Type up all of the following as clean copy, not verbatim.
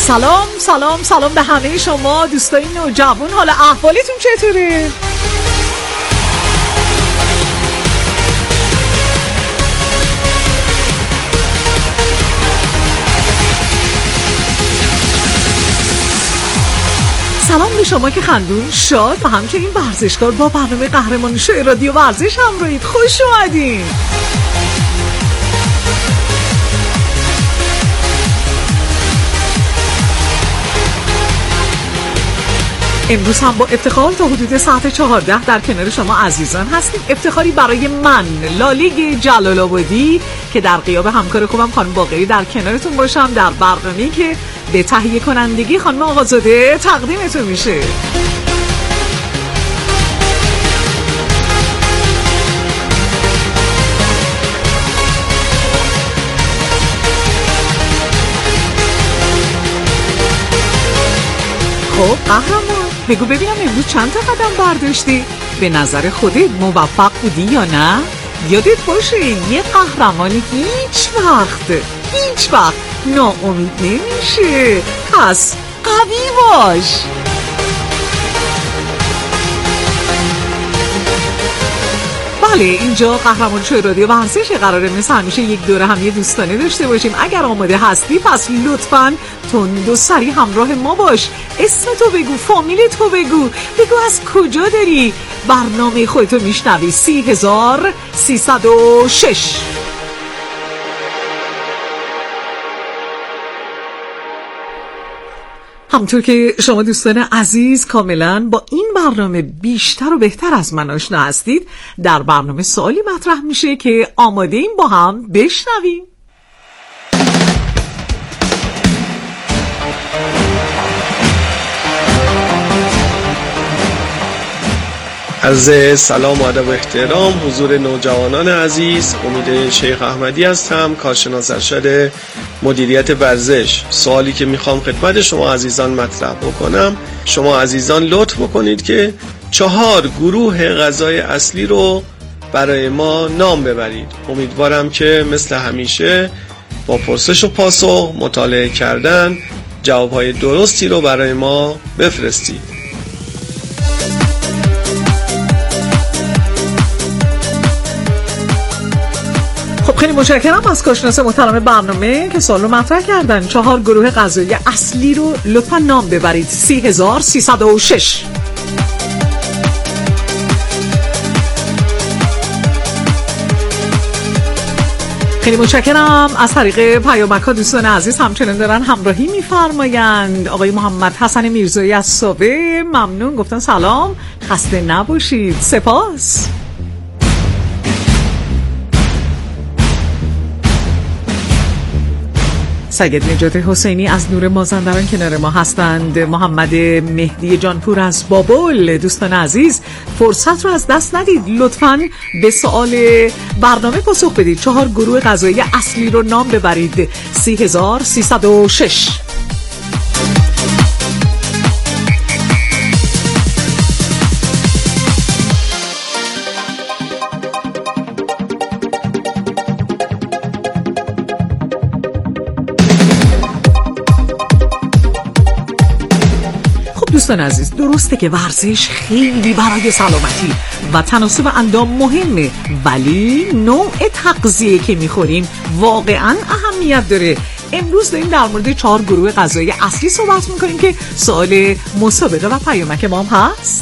سلام سلام سلام به همه شما دوستای نوجوان، حالا احوالتون چطوره؟ سلام به شما که خندون، شاد و همچنین ورزشکار با برنامه قهرمان شو رادیو ورزش همراهید. خوش اومدین. امروز هم با افتخار تا حدود ساعت 14 در کنار شما عزیزان هستیم. افتخاری برای من، لالیگ جلال آبادی، که در غیاب همکار خوبم خانم باقری در کنارتون باشم در برنامه‌ای که به تهیه کنندگی خانم آقازاده تقدیمتون میشه. خب قهرمان، بگو ببینم امروز چند تا قدم برداشتی؟ به نظر خودت موفق بودی یا نه؟ یادت باشه یه قهرمانی هیچ وقت ناامید نمیشه. پس قوی باش. بله، اینجا قهرمان شو رادیو ورزش، قراره مثل همیشه یک دوره همیه دوستانه داشته باشیم. اگر آماده هستی پس لطفاً تند و سری همراه ما باش. اسمتو بگو، فامیلتو بگو از کجا داری برنامه خودتو میشنوی. 30306. همونطور که شما دوستان عزیز کاملا با این برنامه بیشتر و بهتر از من آشنا هستید، در برنامه سوالی مطرح میشه که آماده این با هم بشنویم. عرض سلام و ادب و احترام حضور نوجوانان عزیز. امید شیخ احمدی هستم، کارشناس ارشد مدیریت ورزش. سوالی که میخوام خدمت شما عزیزان مطرح بکنم، شما عزیزان لطف بکنید که 4 گروه غذای اصلی رو برای ما نام ببرید. امیدوارم که مثل همیشه با پرسش و پاسخ، مطالعه کردن، جوابهای درستی رو برای ما بفرستید. خیلی متشکرم از کارشناس محترم برنامه که سوال رو مطرح کردن. 4 گروه غذایی اصلی رو لطفا نام ببرید. 30306. خیلی متشکرم. از طریق پیامک‌ها دوستان عزیز همچنان دارن همراهی می‌فرمایند. آقای محمد حسن میرزایی از صبح ممنون، گفتن سلام، خسته نباشید، سپاس. سید نجات حسینی از نور مازندران کنار ما هستند. محمد مهدی جانپور از بابل، دوستان عزیز فرصت رو از دست ندید، لطفاً به سوال برنامه پاسخ بدید. 4 گروه غذایی اصلی رو نام ببرید. 30306. دوستان عزیز، درسته که ورزش خیلی برای سلامتی و تناسب اندام مهمه، ولی نوع تغذیه که میخوریم واقعا اهمیت داره. امروز داریم در مورد 4 گروه غذایی اصلی صحبت میکنیم که سوال مسابقه و پیامک ما هم هست.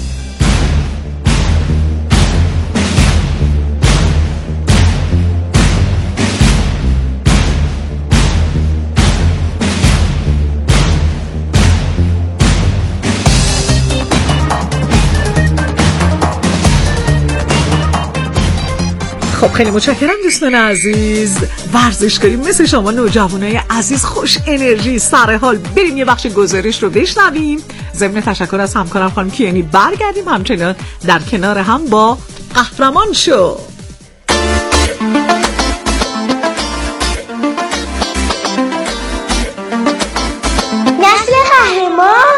خیلی متشکرم دوستان عزیز. ورزشکاری مثل شما نوجوانای عزیز، خوش انرژی، سر حال. بریم یه بخش گزارش رو بشنویم. ضمن تشکر از همکارم خانم کیانی برگردیم همچنان در کنار هم با قهرمان شو. نسل قهرمان.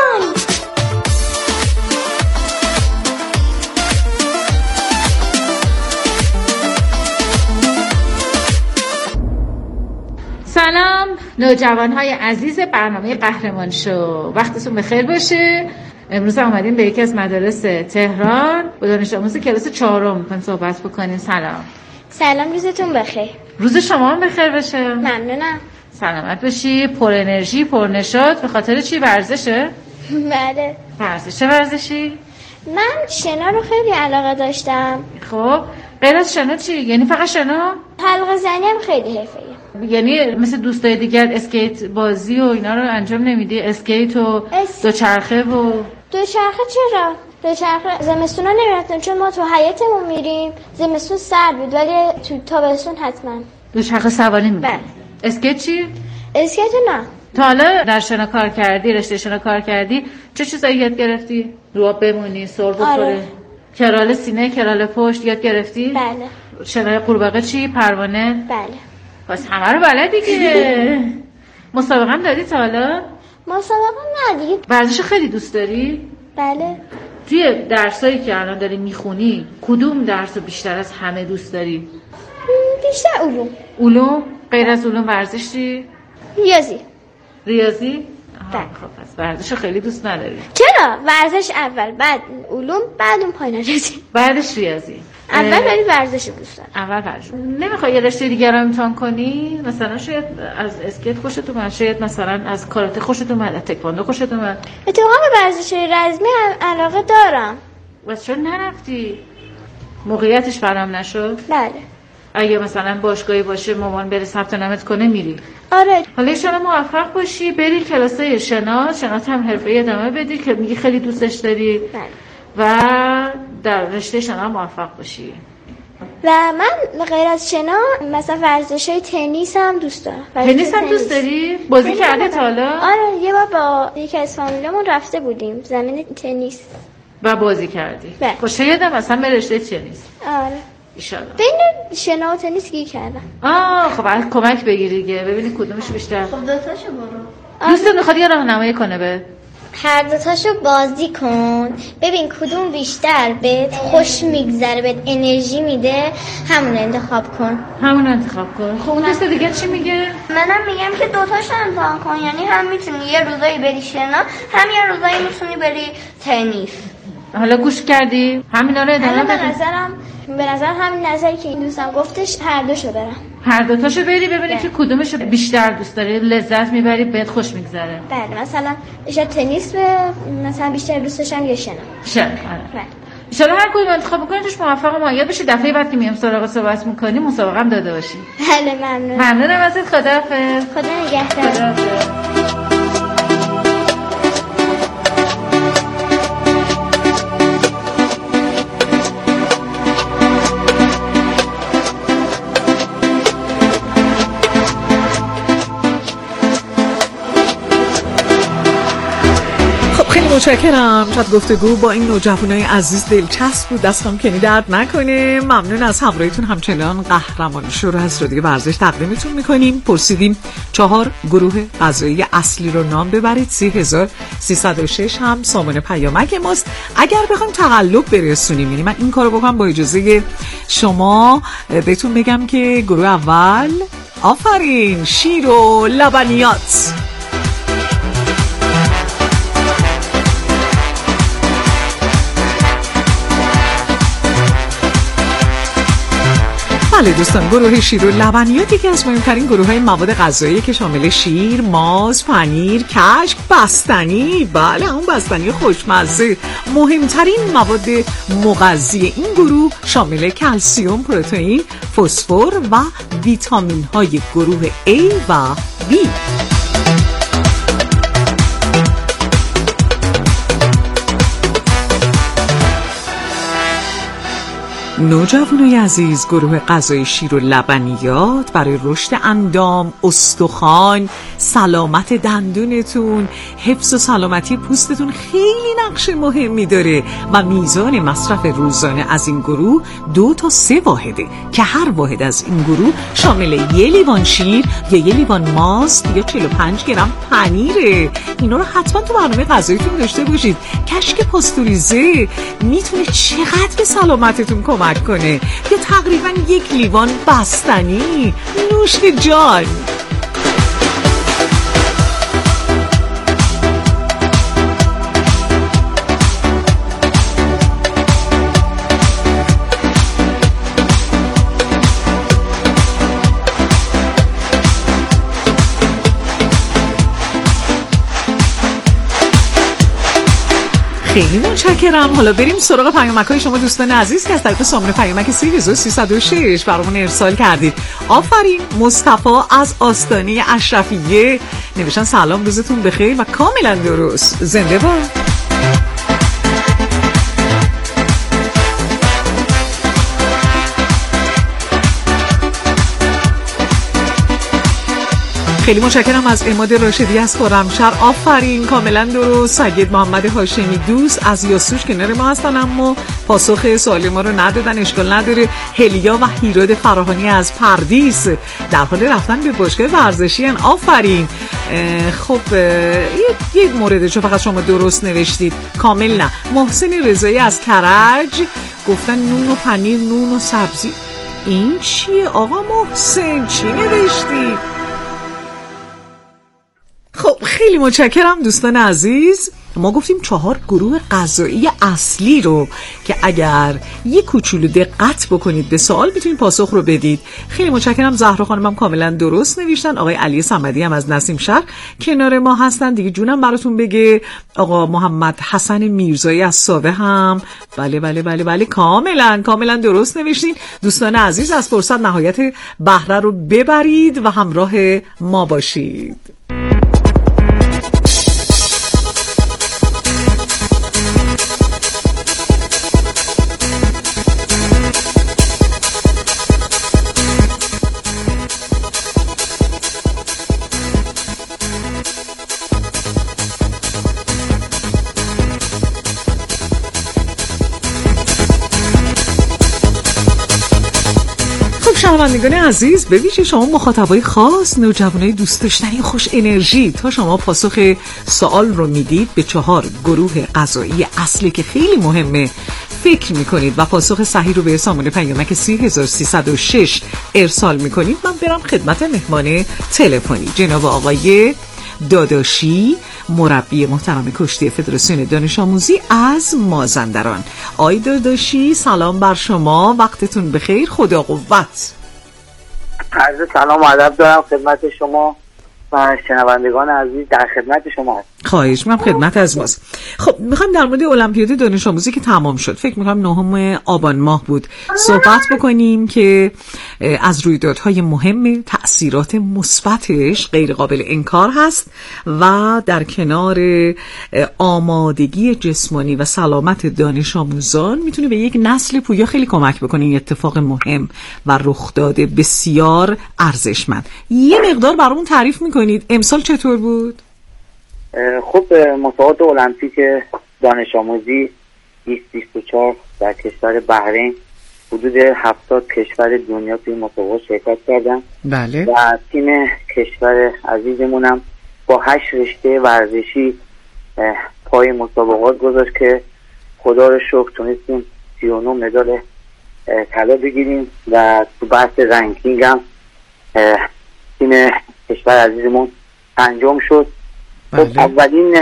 سلام، نوجوان‌های عزیز برنامه قهرمان شو، وقتتون بخیر باشه. امروز اومدیم به یکی از مدارس تهران با دانش آموز کلاس 4 می‌خوایم صحبت بکنیم. سلام، روزتون بخیر. روز شما هم بخیر باشه. ممنونم. سلامت باشی، پر انرژی، پر نشاط. به خاطر چی؟ ورزشه؟ بله. ورزش. چه ورزشی؟ من شنا رو خیلی علاقه داشتم. خب غیر از شنا چی؟ یعنی فقط شنا؟ حلقه زنی هم خیلی حرفه‌ایه. یعنی مثل دوستای دیگر اسکیت بازی و اینا رو انجام نمیدی؟ اسکیت و دوچرخه و دوچرخه چرا؟ دوچرخه زمستونا نمیرفتم چون ما تو حیاطمون میریم. زمستون سرد بود ولی تو تابستون حتما دوچرخه سواری می‌کنی. بله. اسکیت چی؟ اسکیت نه. تا حالا در شنا کار کردی، رشته شنا کار کردی، چه چیزایی یاد گرفتی؟ رو آب بمونی، سر بخوره. آره. کرال سینه، کرال پشت یاد گرفتی؟ بله. شنای قورباغه چی؟ پروانه؟ بله. پس همه رو بلدی که. مسابقه هم دادی تا حالا؟ مسابقه نه دیگه. ورزش خیلی دوست داری؟ بله. توی درسایی که الان داری میخونی کدوم درس رو بیشتر از همه دوست داری؟ بیشتر علوم. علوم؟ غیر از علوم ورزش چی؟ ریاضی. خب پس ورزش خیلی دوست نداری. چرا؟ ورزش اول، بعد علوم، بعد اون پایین ریاضی. بعدش ریاضی. اول ولی ورزش دوست دارم. اول ورزش. نمیخوای یه رشته دیگه رو امتحان کنی؟ مثلا شاید از اسکیت خوشت اومد، شاید مثلا از کاراته خوشت اومد، از تکواندو خوشت اومد. اتفاقا به ورزش رزمی علاقه دارم. واسه چرا نرفتی؟ موقعیتش فراهم نشد؟ بله. اگه مثلا باشگاهی باشه مامان بره ثبت نامت کنه میری. آره. حالا شما موفق باشی بری کلاسای شناس هم حرفه‌ای ادامه بدی که میگی خیلی دوستش داری. بله. و در رشته شنا موفق باشی. و من غیر از شنا مثلا ورزش‌های تنیس هم دوست دارم. تنیس هم دوست داری؟ بازی کردی تا حالا؟ آره، یه بار با یکی از فامیلمون رفته بودیم زمین تنیس و بازی کردی. بله. خب شاید مثلا به رشته تنیس. آره. ایشالله. بین شنا و تنیس گیر کردم. خب بعد کمک بگیری دیگه ببینی کدومش بیشتر. خب دوتاشو برو. دوستت میخواد یه راهنمایی کنه به هر دوتاشو بازی کن، ببین کدوم بیشتر بهت خوش میگذره، بهت انرژی میده، همون انتخاب کن. خب اون دوست دیگه چی میگه؟ منم میگم که دوتاشو امتحان کن، یعنی هم میتونی یه روزایی بری شنا، هم یه روزایی میتونی بری تنیس. حالا گوش کردی؟ همینا رو ادامه بده. به نظر همین نظری که این دوستم گفتش هر دوشو برم. هر دوتاشو بری ببینی که کدومش بیشتر دوست داری، لذت میبری، بهت خوش میگذره. بله، مثلا شاید تنیس مثلا بیشتر دوست داشتم یا شنا. بله. ان شاء الله هر کدوم انتخاب بکنی توش موفق و مایل بشی، دفعه بعد که میام سراغ صحبت میکنی مسابقه هم داده باشی. بله ممنونم ازت. خداحافظ. خدا نگهدار. متشکرم. شاید گفتگو با این نوجوانای عزیز دلچسب بود، دستم کنی درد نکنه. ممنون از همراهیتون. همچنان قهرمان شو رو از رادیو ورزش تقدیمتون میکنیم. پرسیدیم 4 گروه غذایی اصلی رو نام ببرید. 3306 هم سامان پیامک ماست. اگر بخوایم تقلب برسونیم، یعنی من این کارو بکنم با اجازه شما بهتون بگم که گروه اول آفرین شیر و لبنیات. بله دوستان، گروه شیر و لبنیات یکی از مهمترین گروه‌های مواد غذایی که شامل شیر، ماست، پنیر، کشک، بستنی، بله اون بستنی خوشمزه. مهمترین مواد مغذی این گروه شامل کلسیم، پروتئین، فسفر و ویتامین‌های گروه A و B. نوجوانای عزیز، گروه غذای شیر و لبنیات برای رشد اندام، استخوان، سلامت دندونتون، حفظ و سلامتی پوستتون خیلی نقش مهمی داره و میزان مصرف روزانه از این گروه 2 تا 3 واحده که هر واحد از این گروه شامل 1 لیوان شیر یا 1 لیوان ماست یا 45 گرم پنیره. اینا رو حتما تو برنامه غذاییتون داشته باشید. کشک پاستوریزه میتونه چقدر به سلامتتون کمک کنه، یا تقریبا 1 لیوان بستنی. نوش جان. خیلی متشکرم. حالا بریم سراغ پیامک‌های شما دوستان عزیز که از طریق سامانه پیامک 3306 برامون ارسال کردید. آفرین. مصطفی از آستانه اشرفیه نوشتن سلام، روزتون بخیر و کاملا درست. زنده باد. خیلی متشکرم از عماد راشدی از خرمشهر. آفرین، کاملا درست. سید محمد هاشمی دوست از یاسوش کنار ما هستن اما پاسخ سوال ما رو ندادن. اشکال نداره. هلیا و هیراد فراهانی از پردیس در حال رفتن به باشگاه ورزشی ان. آفرین. خب یک موردشو فقط شما درست نوشتید، کامل نه. محسن رضایی از کرج گفتن نون و پنیر، نون و سبزی. این چیه آقا محسن؟ چی نوشتی؟ خب خیلی متشکرم دوستان عزیز. ما گفتیم 4 گروه غذایی اصلی رو که اگر یک کوچولو دقت بکنید به سوال میتونید پاسخ رو بدید. خیلی متشکرم. زهرا خانم هم کاملا درست نوشتن. آقای علی صمدی هم از نسیم شهر کنار ما هستن دیگه. جونم براتون بگه. آقا محمد حسن میرزایی از ساوه هم بله کاملا درست نوشتین. دوستان عزیز از فرصت نهایت بهره رو ببرید و همراه ما باشید. شنوندگان عزیز، به ویژه شما مخاطبای خاص، نوجوانای دوست داشتنی خوش انرژی، تا شما پاسخ سوال رو میدید به 4 گروه غذایی اصلی که خیلی مهمه فکر میکنید و پاسخ صحیح رو به سامانه پیامک 3306 ارسال میکنید. من برم خدمت مهمان تلفنی جناب آقای داداشی، مربی محترم کشتی فدراسیون دانش آموزی از مازندران. آقای داداشی سلام بر شما، وقتتون بخیر، خدا قوت. عرض سلام و ادب دارم خدمت شما و شنوندگان عزیز. در خدمت شما هست. خواهش می‌کنم، خدمت از ماست. خب می‌خوام در مورد المپیاد دانش آموزی که تمام شد، فکر می‌کنم 9 آبان ماه بود، صحبت بکنیم که از رویدادهای مهم، تأثیرات مثبتش غیر قابل انکار هست و در کنار آمادگی جسمانی و سلامت دانش آموزان میتونه به یک نسل پویا خیلی کمک بکنه. این اتفاق مهم و رخداد بسیار ارزشمند. یه مقدار برامون تعریف می‌کنید امسال چطور بود؟ خب مسابقات المپیک دانش آموزی 2024 در کشور بحرین حدود 70 کشور دنیا توی مسابقات شرکت کردن. بله. و تیم کشور عزیزمونم با 8 رشته ورزشی پای مسابقات گذاشت که خدا رو شکر تونستیم 39 مدال طلا بگیریم و تو بحث رنکینگ هم تیم کشور عزیزمون انجام شد. خب اولین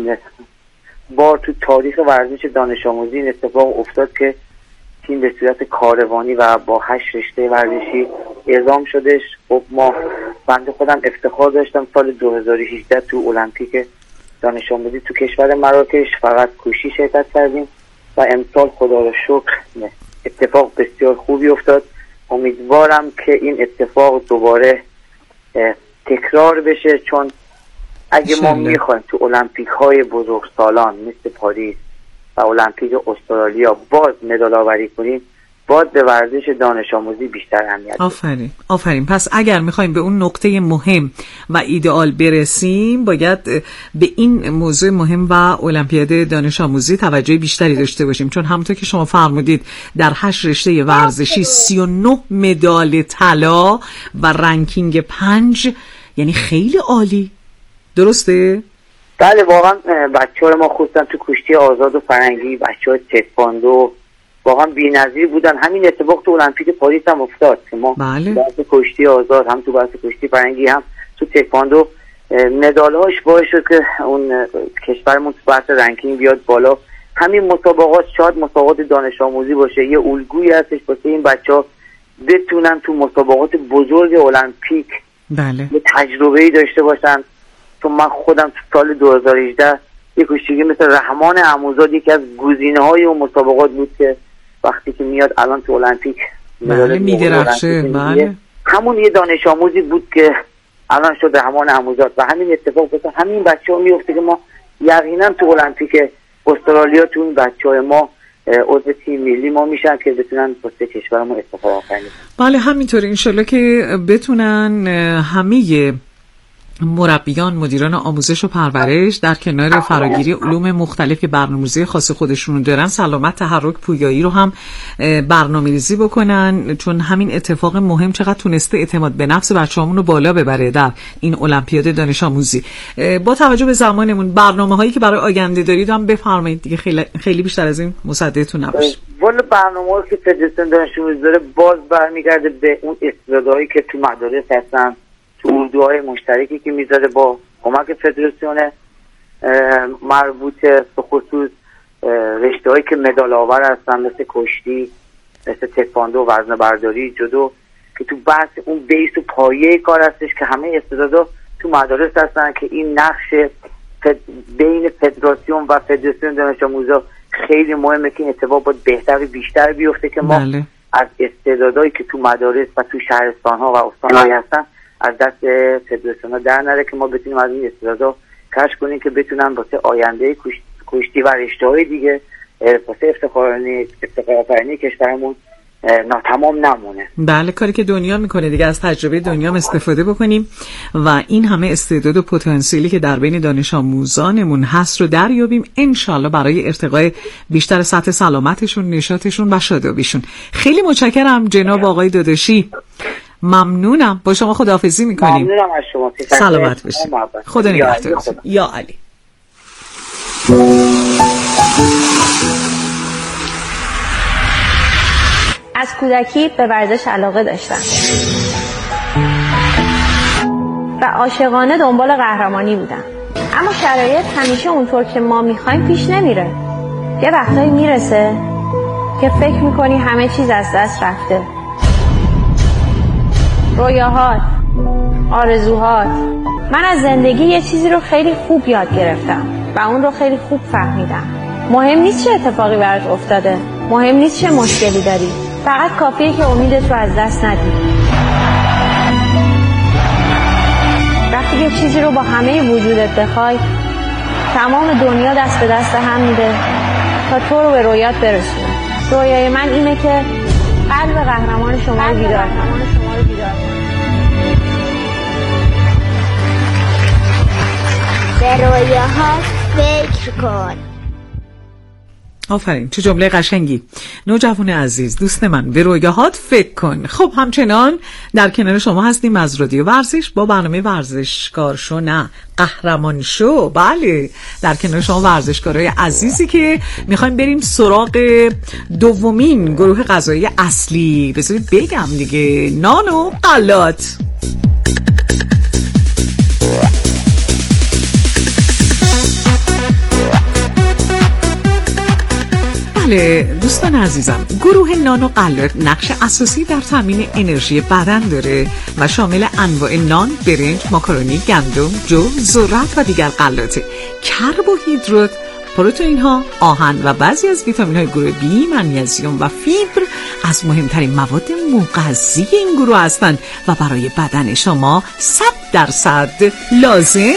بار تو تاریخ ورزش دانش آموزی این اتفاق افتاد که تیم به صورت کاروانی و با 8 رشته ورزشی اعزام شدش. خب بنده خودم افتخار داشتم سال 2018 تو المپیک دانش آموزی تو کشور مراکش فقط کوشی شرکت کردیم و امسال خدا رو شکر اتفاق بسیار خوبی افتاد. امیدوارم که این اتفاق دوباره تکرار بشه، چون اگه ما میخوایم تو المپیک های بزرگسالان مثل پاریس و المپیک استرالیا باز مدال آوری کنیم، باید به ورزش دانش آموزی بیشتر اهمیت بدیم. آفرین. پس اگر میخوایم به اون نقطه مهم و ایدئال برسیم، باید به این موضوع مهم و المپیاد دانش آموزی توجه بیشتری داشته باشیم، چون همونطور که شما فرمودید در 8 رشته ورزشی 39 مدال طلا و رنکینگ 5، یعنی خیلی عالی. درسته؟ بله واقعا بچه‌ها ما خصوصا تو کشتی آزاد و فرنگی، بچه‌ها تکواندو واقعا بی‌نظیر بودن. همین اتفاق تو المپیک پاریس هم افتاد که ما بحث کشتی آزاد هم تو بحث کشتی فرنگی هم تو تکواندو مدال‌هاش باعث شد که اون کشورمون تو بحث رنکینگ بیاد بالا. همین مسابقات شاید مسابقات دانش آموزی باشه، یه الگویی هستش واسه این بچه‌ها بتونن تو مسابقات بزرگ المپیک بله یه تجربه‌ای داشته باشن. تو من خودم تو سال 2018 یک کشتیگیر مثل رحمان عموزاد یکی از گزینه‌های اون مسابقات بود که وقتی که میاد الان تو المپیک بله میدرخشه. بله همون یه دانش آموزی بود که الان شد رحمان عموزاد و همین اتفاق بود. همین بچه‌ها میفته که ما یقینا تو المپیک استرالیا تو این بچه‌های ما عضو تیم ملی ما میشن که بتونن واسه کشورمون استفاده کنن. بله همینطوره، انشالله که بتونن همه مربیان، مدیران آموزش و پرورش در کنار فراگیری علوم مختلف که برنامه‌ریزی خاص خودشون دارن، سلامت، تحرک، پویایی رو هم برنامه‌ریزی بکنن، چون همین اتفاق مهم چقدر تونسته اعتماد به نفس بچه‌هامون رو بالا ببره در این المپیاد دانش آموزی. با توجه به زمانمون برنامه‌هایی که برای آینده دارید هم بفرمایید دیگه، خیلی بیشتر از این مصدقتون نباشه. والا برنامه‌ای که فدراسیون دانش آموزی داره باز برمیگرده به اون استعدادهایی که تو مدارس هستن، تو اردوهای مشترکی که میذاره با کمک فدراسیون مربوط به خصوص رشته‌هایی که مدال آور هستن مثل کشتی، مثل تکواندو، وزنه برداری، جودو، که تو بحث اون بیس و پایه کار هستش که همه استعدادا تو مدارس هستن که این نقش بین فدراسیون و فدراسیون دانش آموزا خیلی مهمه که اتفاق باید بهتر و بیشتر بیفته که ما از استعدادایی که تو مدارس و تو شهرستان‌ها و استان‌های هستن از دست فدراسیون ها در نره که ما بتونیم از این استعدادا کشف کنیم که بتونن واسه آینده کشتی و رشته‌های دیگه واسه افتخارآفرینی کشورمون ناتمام نمونه. بله کاری که دنیا میکنه دیگه، از تجربه دنیا استفاده بکنیم و این همه استعداد و پتانسیلی که در بین دانش آموزانمون هست رو دریابیم انشالله برای ارتقای بیشتر سطح سلامتشون، نشاطشون و شادابیشون. خیلی متشکرم جناب آقای داداشی، ممنونم، با شما خداحافظی میکنیم. ممنونم از شما، سلامت باشید، خدا نگهدارتون. یا علی. از کودکی به ورزش علاقه داشتم و عاشقانه دنبال قهرمانی بودم، اما شرایط همیشه اونطور که ما میخوایم پیش نمیره. یه وقتایی میرسه که فکر میکنی همه چیز از دست رفته. رویاهات، آرزوهات. من از زندگی یه چیزی رو خیلی خوب یاد گرفتم و اون رو خیلی خوب فهمیدم. مهم نیست چه اتفاقی برات افتاده، مهم نیست چه مشکلی داری، فقط کافیه که امیدت رو از دست ندی. وقتی یه چیزی رو با همه وجودت بخوای، تمام دنیا دست به دست هم میده تا تو رو به رویات برسونه. رویای من اینه که قلب قهرمان شما رو بیدار کنم. به رویاهات فکر کن. آفرین، چه جمله قشنگی. نوجوان عزیز، دوست من، به رویاهات فکر کن. خب همچنان در کنار شما هستیم از رادیو ورزش با برنامه ورزشکار شو، نه قهرمان شو. بله در کنار شما ورزشکارای عزیزی که میخوایم بریم سراغ دومین گروه غذایی اصلی. بذارید بگم دیگه، نان و غلات. دوستان عزیزم، گروه نان و غلات نقش اساسی در تامین انرژی بدن داره و شامل انواع نان، برنج، ماکارونی، گندم، جو، ذرت و دیگر غلاته. کربوهیدرات، پروتئین ها، آهن و بعضی از ویتامین های گروه بی، مگنیزیم و فیبر از مهمترین مواد مغذی این گروه هستند و برای بدن شما 100% لازم.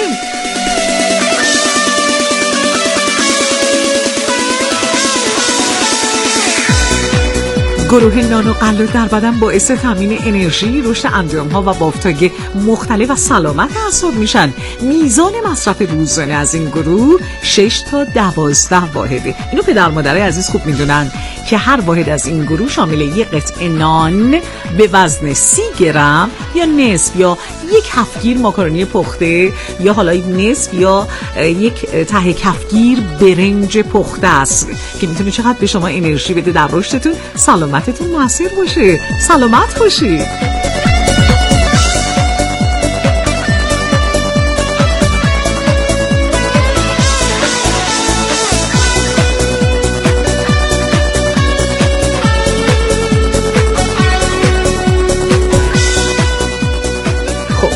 گروه نان و غلات در بدن باعث تامین انرژی، رشد اندام‌ها و بافت‌های مختلف و سلامت اعصاب میشن. میزان مصرف روزانه از این گروه 6 تا 12 واحده. اینو پدر مادرای عزیز خوب میدونن که هر واحد از این گروه شامل یک قطعه نان به وزن 30 گرم یا نصف یا یک هفتگیر ماکارونی پخته یا حالا نصف یا یک ته کفگیر برنج پخته است که میتونه چقدر به شما انرژی بده، در رشدتون، سلامتتون موثر باشه. سلامت باشید.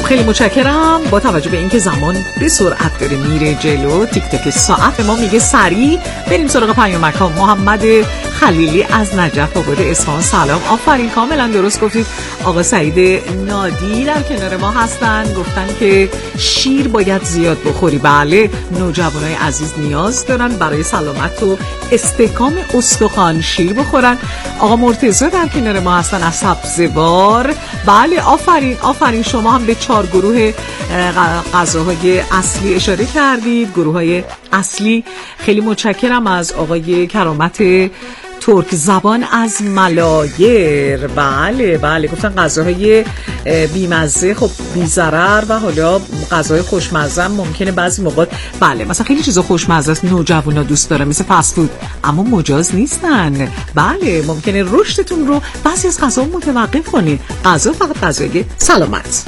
خیلی متشکرم. با توجه به اینکه زمان به سرعت داره میره جلو، تیک تاک ساعت به ما میگه سریع بریم سراغ پیامک‌ها. محمد خلیلی از نجف آباد اصفهان، سلام، آفرین، کاملا درست گفتید. آقا سعید نادی در کنار ما هستن، گفتن که شیر باید زیاد بخوری. بله، نوجوانای عزیز نیاز دارن برای سلامت و استحکام استخوان شیر بخورن. آقا مرتضی در کنار ما هستن از سبزوار. بله، آفرین شما هم به 4 گروه غذاهای اصلی اشاره کردید، گروه‌های اصلی. خیلی متشکرم از آقای کرامت ترک زبان از ملایر. بله گفتن غذاهای بیمزه، خب بی‌ضرر، و حالا غذاهای خوشمزه ممکنه بعضی موقع، بله مثلا خیلی چیزا خوشمزه است نوجوانا دوست دارن مثل فست فود، اما مجاز نیستن. بله ممکنه رشدتون رو بعضی از غذاها متوقف کنید. غذا فقط غذای سلامت.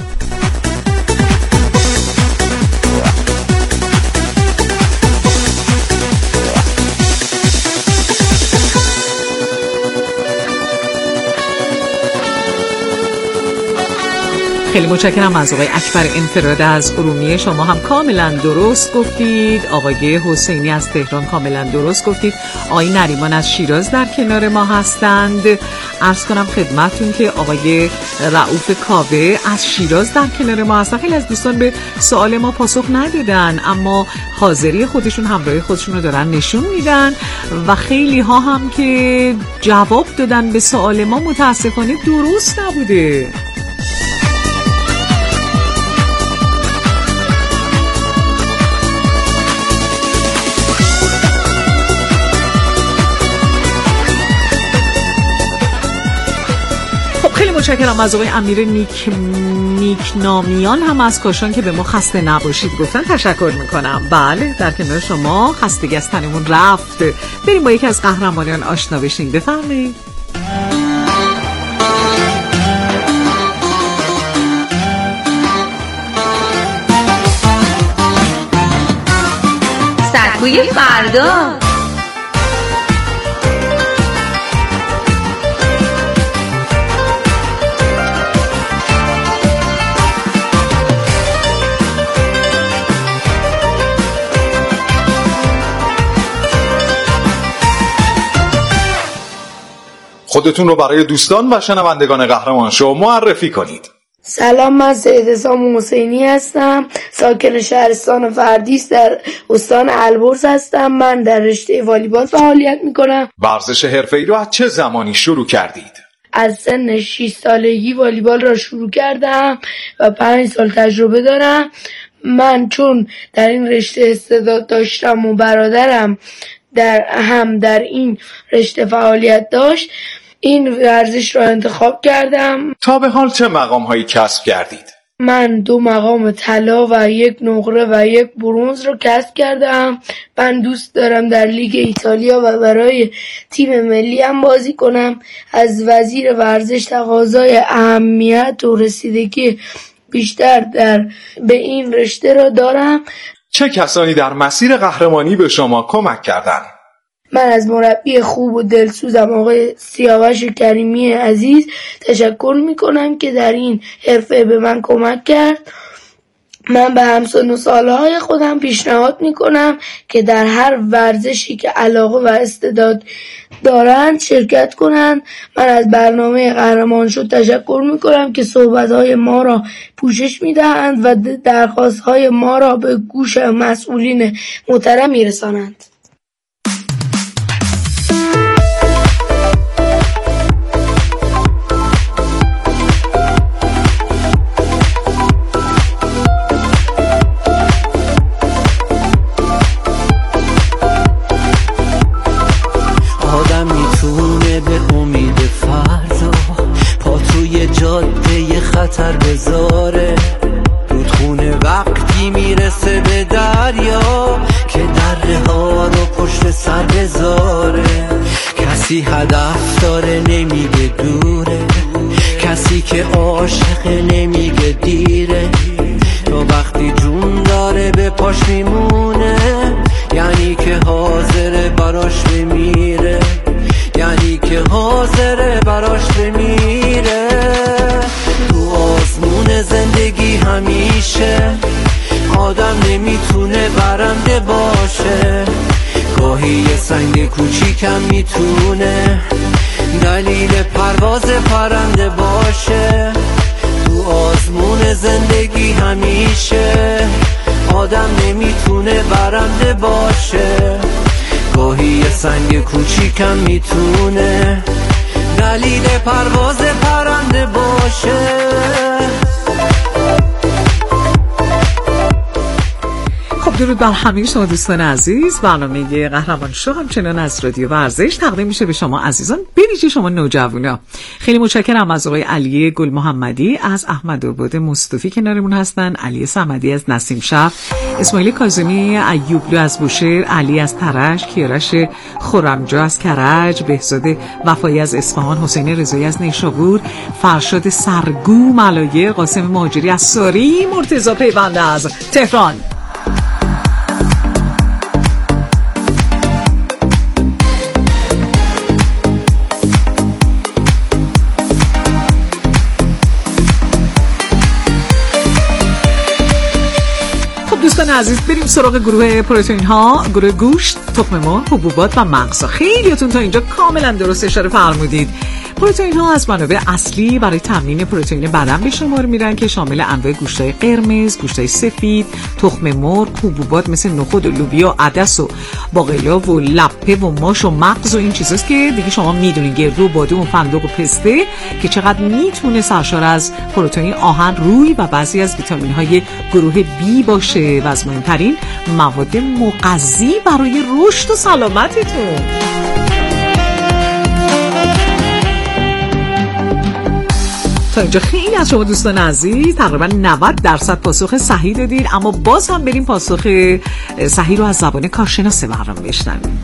خیلی متشکرم از آقای اکبر انفراد از ارومیه، شما هم کاملا درست گفتید. آقای حسینی از تهران کاملا درست گفتید. آقای نریمان از شیراز در کنار ما هستند. عرض کنم خدمتتون که آقای رؤوف کاوه از شیراز در کنار ما هستن. خیلی از دوستان به سوال ما پاسخ ندادن، اما حاضری خودشون، همراهی خودشون رو دارن نشون میدن، و خیلی ها هم که جواب دادن به سوال ما متاسفانه درست نبوده. خیلی متشکرم از آقای امیر نیکنامیان هم از کاشان که به ما خسته نباشید گفتن. تشکر میکنم. بله در کنار شما، خستگی از تنمون رفت. بریم با یکی از قهرمانان آشنا بشیم. بفرمایید. سکوی فردا. خودتون رو برای دوستان و شنوندگان قهرمان شو معرفی کنید. سلام، من سید حسام حسینی هستم، ساکن شهرستان فردیس در استان البرز هستم. من در رشته والیبال فعالیت میکنم. ورزش حرفه‌ای رو از چه زمانی شروع کردید؟ از سن 6 سالگی والیبال را شروع کردم و 5 سال تجربه دارم. من چون در این رشته استعداد داشتم و برادرم در این رشته فعالیت داشت، این ورزش را انتخاب کردم. تا به حال چه مقام‌هایی کسب کردید؟ من 2 مقام طلا و 1 نقره و 1 برنز رو کسب کردم. من دوست دارم در لیگ ایتالیا و برای تیم ملی هم بازی کنم. از وزیر ورزش تقاضای اهمیت و رسیدگی بیشتر به این رشته را دارم. چه کسانی در مسیر قهرمانی به شما کمک کردند؟ من از مربی خوب و دلسوزم آقای سیاوش کریمی عزیز تشکر میکنم که در این حرفه به من کمک کرد. من به همسن و سالهای خودم پیشنهاد میکنم که در هر ورزشی که علاقه و استعداد دارند شرکت کنند. من از برنامه قهرمان شو تشکر میکنم که صحبتهای ما را پوشش میدهند و درخواستهای ما را به گوش مسئولین محترم میرسانند. خطر بذاره رودخونه وقتی میرسه به دریا که دره ها رو پشت سر بذاره. کسی هدف داره نمیگه دوره، کسی که عاشقه نمیگه دیره. تا وقتی جون داره به پاش میمونه یعنی که حاضره براش بمیره، یعنی که حاضره براش بمیره. تو آسمون زندگی همین سنگ کوچیکم میتونه دلیل پرواز پرنده باشه. تو آسمون زندگی همیشه آدم نمیتونه برنده باشه. گاهی یه سنگ کوچیکم میتونه دلیل پرواز پرنده باشه. خب درود بر همه شما دوستان عزیز. برنامه قهرمان شو همچنان از رادیو ورزش تقدیم میشه به شما عزیزان، به ویژه شما نوجوانا. خیلی متشکرم از آقای علی گل محمدی از احمدآباد مصطفی کنارمون هستن، علی صمدی از نسیم شب، اسماعیل کاظمی ایوبلو از بوشهر، علی از ترش، کیارش خرمجا از کرج، بهزاد وفایی از اصفهان، حسین رضایی از نیشابور، فرشاد سرگو ملایر، قاسم مهاجری از ساری، مرتضی پیونده از تهران. دوستان عزیز بریم سراغ گروه پروتئین ها، گروه گوشت، تخم مرغ، حبوبات و مغز. خیلیاتون تا اینجا کاملا درست اشاره فرمودید. پروتئین ها از منابع اصلی برای تامین پروتئین بدن به شمار میرن که شامل انواع گوشت‌های قرمز، گوشت‌های سفید، تخم مرغ، حبوبات مثل نخود و لوبیا، عدس و باقلا و لپه و ماش و مغز و این چیزاست که دیگه شما میدونید، گردو و بادام و فندق و پسته که چقدر میتونه سرشار از پروتئین، آهن، روی و بعضی از ویتامین‌های گروه بی باشه و از مهمترین مواد مغذی برای رشد و سلامتتون. تا اینجا خیلی از شما دوستان عزیز تقریبا 90% پاسخ صحیح دادید، اما باز هم بریم پاسخ صحیح رو از زبان کارشناس برنامه بشنویم.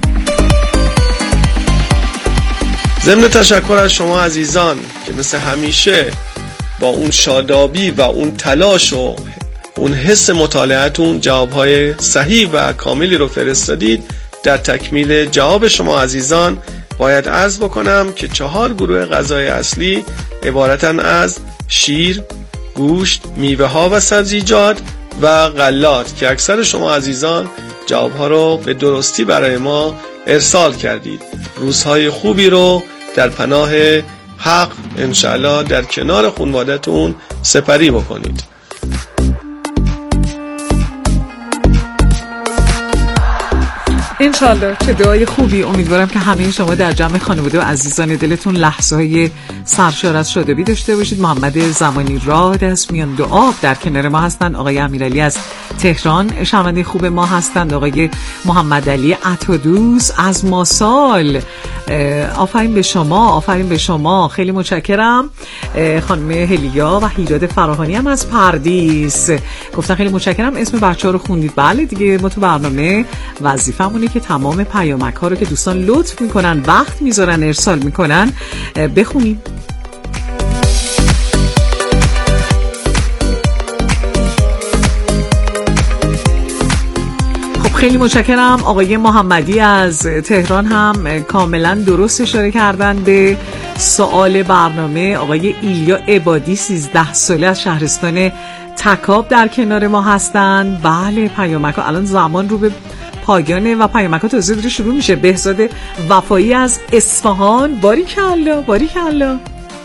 ضمن تشکر از شما عزیزان که مثل همیشه با اون شادابی و اون تلاش و اون حس مطالعه‌تون جوابهای صحیح و کاملی رو فرستادید. در تکمیل جواب شما عزیزان باید عرض بکنم که 4 گروه غذای اصلی عبارتن از شیر، گوشت، میوه ها و سبزیجات و غلات که اکثر شما عزیزان جوابها رو به درستی برای ما ارسال کردید. روزهای خوبی رو در پناه حق انشاءالله در کنار خانواده‌تون سپری بکنید. انشالله. چه دعای خوبی. امیدوارم که همه شما در جمع خانواده و عزیزان دلتون لحظه‌های سرشار از شادابی داشته باشید. محمد زمانی راد از میان دو آب در کنار ما هستند، آقای امیرعلی از تهران شنونده خوب ما هستند، آقای محمد علی عطادوس از ماسال. آفرین به شما، آفرین به شما، خیلی متشکرم. خانم هلیا و هیراد فراهانی هم از پردیس گفتن خیلی متشکرم اسم بچه‌ها رو خوندید. بله دیگه، ما تو برنامه وظیفه‌مونه که تمام پیامک‌ها رو که دوستان لطف میکنن، وقت میذارن، ارسال میکنن بخونیم. خیلی متشکرم. آقای محمدی از تهران هم کاملا درست اشاره کردن به سوال برنامه. آقای ایلیا عبادی 13 ساله از شهرستان تکاب در کنار ما هستن. بله، پیامک‌ها الان زمان رو به پایانه و پیامک‌ها تازه داره شروع میشه. بهزاد وفایی از اصفهان، باریکالله باریکالله.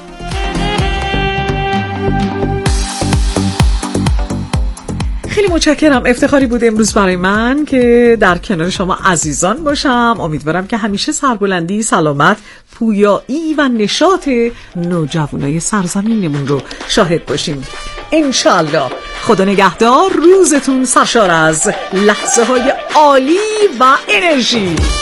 خیلی متشکرم. افتخاری بود امروز برای من که در کنار شما عزیزان باشم. امیدوارم که همیشه سربلندی، سلامت، پویایی و نشاط نوجوانای سرزمینمون رو شاهد باشیم انشالله. خدا نگهدار. روزتون سرشار از لحظه های عالی و انرژی.